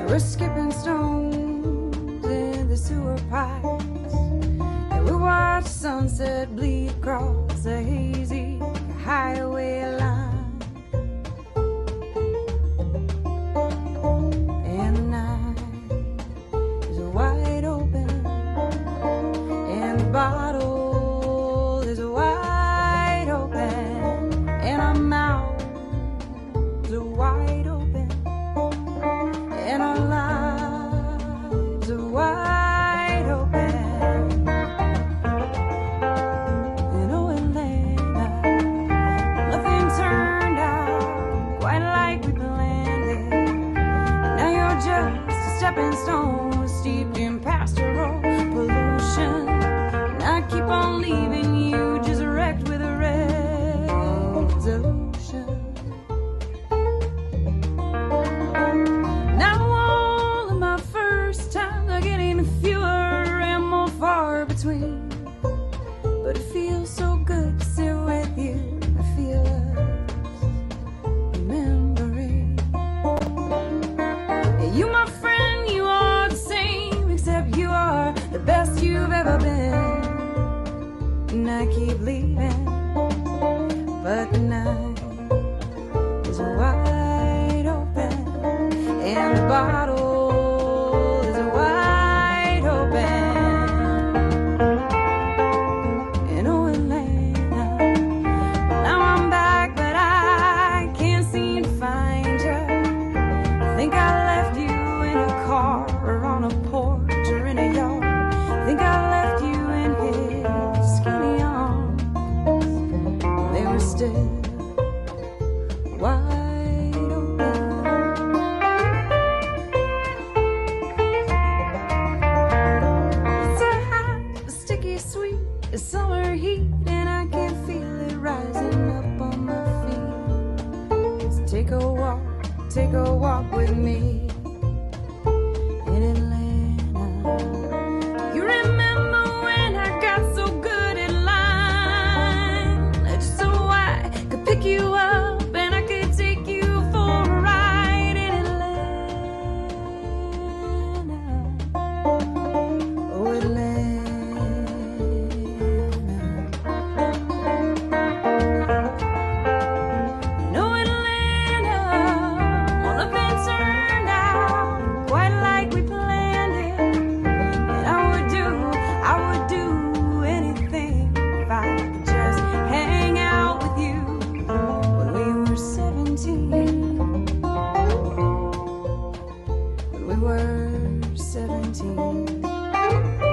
We're skipping stones in the sewer pipes, and we watch sunset bleed across a hazy highway line. And the night is wide open, and the bottle is wide open, and our mouths are wide open, and our lives are wide open. And oh, Atlanta, nothing turned out quite like we planned it. Now you're just a stepping stone steeped in pastoral pollution, and I keep on leaving you just wrecked with a resolution. Between, but it feels so good to sit with you. I feel us remembering. You, my friend, you are the same, except you are the best you've ever been. And I keep leaving, but the night is wide open, and the bottle is wide open. Or on a porch or in a yard. I think I left you in his skinny arms. They were still wide open. It's a hot, a sticky sweet, a summer heat, and I can feel it rising up on my feet. So take a walk with me. You up and I could take you for a ride in Atlanta. Oh, Atlanta. No, Atlanta, well, nothing turned out quite like we planned it. And I would do anything if I could just hang out with you. When we were 17.